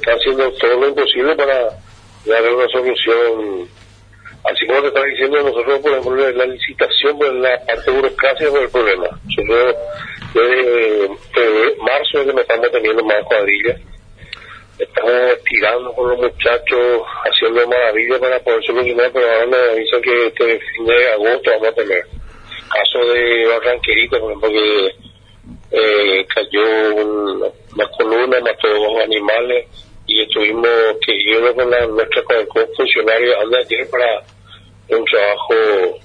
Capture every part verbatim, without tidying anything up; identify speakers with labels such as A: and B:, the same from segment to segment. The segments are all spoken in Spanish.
A: está haciendo todo lo imposible para darle una solución. Así como te estaba diciendo, nosotros, por ejemplo, la licitación, pues la parte de burocracia es el problema. Nosotros, desde, desde marzo es que nos estamos teniendo más cuadrillas. Estamos estirando con los muchachos, haciendo maravillas para poder solucionar, pero ahora nos dicen que este fin de agosto vamos a tener. Caso de Barranquerita, por ejemplo, que eh, cayó una, una columna, mató dos animales, y estuvimos que yo con la, nuestra con el funcionario anda ayer para un trabajo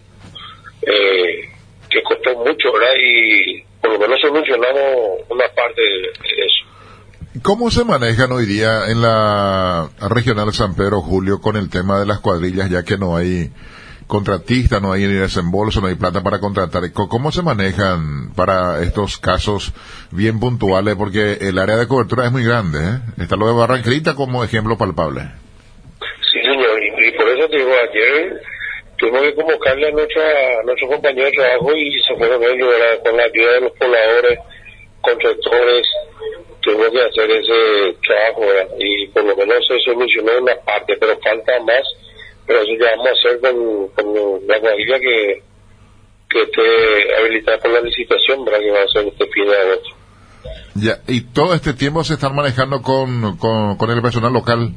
A: eh, que costó mucho, ¿verdad? Y por lo menos solucionamos una parte de, de eso.
B: ¿Cómo se manejan hoy día en la regional San Pedro, Julio, con el tema de las cuadrillas, ya que no hay contratistas, no hay ni desembolso, no hay plata para contratar? ¿Cómo se manejan para estos casos bien puntuales? Porque el área de cobertura es muy grande, ¿eh? Está lo de Barranquerita como ejemplo palpable.
A: Sí, señor, y, y por eso te digo, ayer tuvimos que convocarle a, nuestra, a nuestros compañeros de trabajo y se fueron ellos, ¿verdad? Con la ayuda de los pobladores, constructores, tuvimos que hacer ese trabajo, ¿verdad? Y por lo menos se solucionó una parte, pero falta más. Pero eso ya vamos a hacer con, con la cuadrilla que, que esté habilitada por la licitación, ¿verdad? Que va a ser este fin de agosto.
B: Ya, y todo este tiempo se están manejando con, con, con el personal local.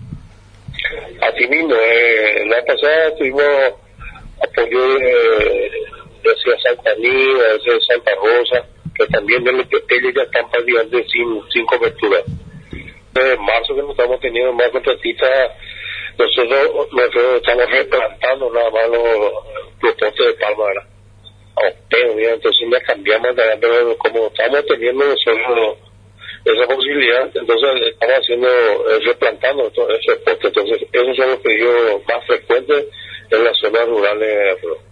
A: Así mismo, eh, la pasada tuvimos apoyo de, de hacia Santa Anita, de Santa Rosa, que también de los pequeños ya están prácticamente sin, sin cobertura. Desde marzo que no estamos teniendo más contratistas. Nosotros, nosotros estamos replantando nada más los, los postes de palma, ¿verdad? Pero, entonces ya cambiamos, pero como estamos teniendo nosotros esa posibilidad, entonces estamos haciendo, eh, replantando esos postes. Entonces, esos son los pedidos más frecuentes en las zonas rurales.